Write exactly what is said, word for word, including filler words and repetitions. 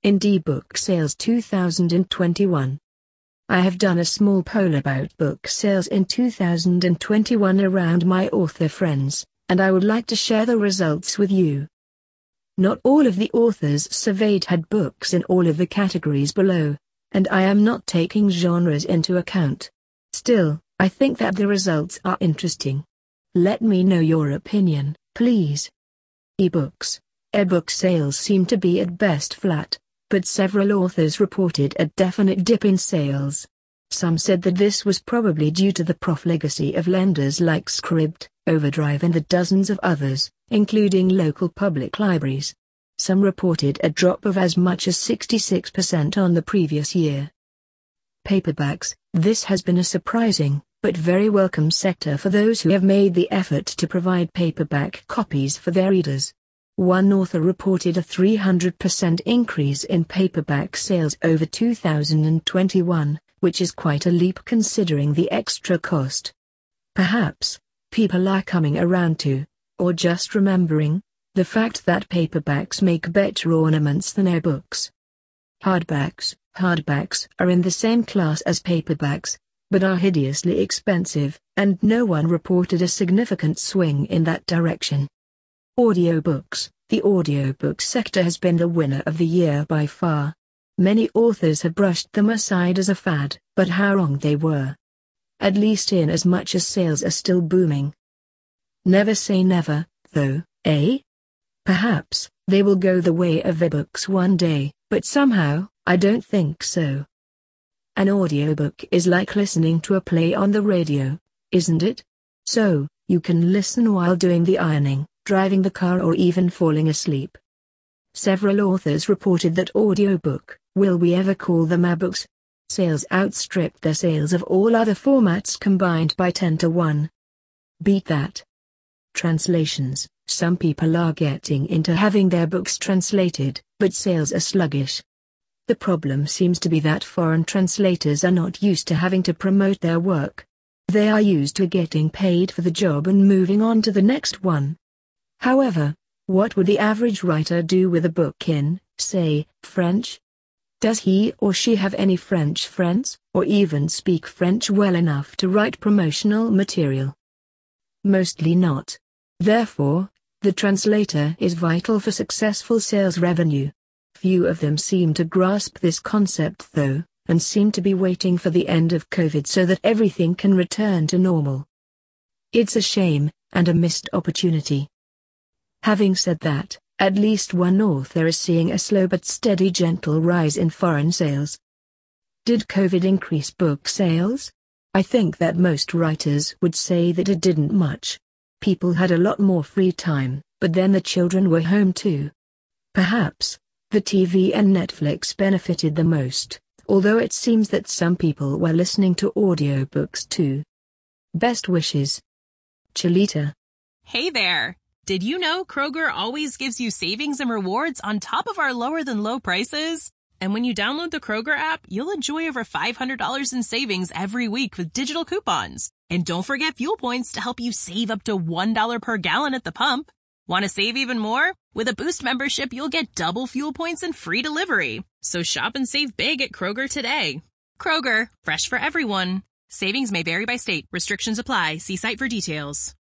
Indie Book Sales two thousand twenty-one. I have done a small poll about book sales in two thousand twenty-one around my author friends, and I would like to share the results with you. Not all of the authors surveyed had books in all of the categories below, and I am not taking genres into account. Still, I think that the results are interesting. Let me know your opinion, please. Ebooks. E-book sales seem to be at best flat, but several authors reported a definite dip in sales. Some said that this was probably due to the profligacy of lenders like Scribd, Overdrive and the dozens of others, including local public libraries. Some reported a drop of as much as sixty-six percent on the previous year. Paperbacks. This has been a surprising, but very welcome sector for those who have made the effort to provide paperback copies for their readers. One author reported a three hundred percent increase in paperback sales over two thousand twenty-one, which is quite a leap considering the extra cost. Perhaps, people are coming around to, or just remembering, the fact that paperbacks make better ornaments than ebooks. Hardbacks. Hardbacks are in the same class as paperbacks, but are hideously expensive, and no one reported a significant swing in that direction. Audiobooks. The audiobook sector has been the winner of the year by far. Many authors have brushed them aside as a fad, but how wrong they were. At least in as much as sales are still booming. Never say never, though, eh? Perhaps, they will go the way of ebooks one day, but somehow, I don't think so. An audiobook is like listening to a play on the radio, isn't it? So, you can listen while doing the ironing, driving the car or even falling asleep. Several authors reported that audiobook, will we ever call them ebooks? Sales outstripped their sales of all other formats combined by ten to one. Beat that. Translations. Some people are getting into having their books translated, but sales are sluggish. The problem seems to be that foreign translators are not used to having to promote their work. They are used to getting paid for the job and moving on to the next one. However, what would the average writer do with a book in, say, French? Does he or she have any French friends, or even speak French well enough to write promotional material? Mostly not. Therefore, the translator is vital for successful sales revenue. Few of them seem to grasp this concept though, and seem to be waiting for the end of COVID so that everything can return to normal. It's a shame, and a missed opportunity. Having said that, at least one author is seeing a slow but steady gentle rise in foreign sales. Did COVID increase book sales? I think that most writers would say that it didn't much. People had a lot more free time, but then the children were home too. Perhaps, the T V and Netflix benefited the most, although it seems that some people were listening to audiobooks too. Best wishes. Chalita. Hey there! Did you know Kroger always gives you savings and rewards on top of our lower than low prices? And when you download the Kroger app, you'll enjoy over five hundred dollars in savings every week with digital coupons. And don't forget fuel points to help you save up to one dollar per gallon at the pump. Want to save even more? With a Boost membership, you'll get double fuel points and free delivery. So shop and save big at Kroger today. Kroger, fresh for everyone. Savings may vary by state. Restrictions apply. See site for details.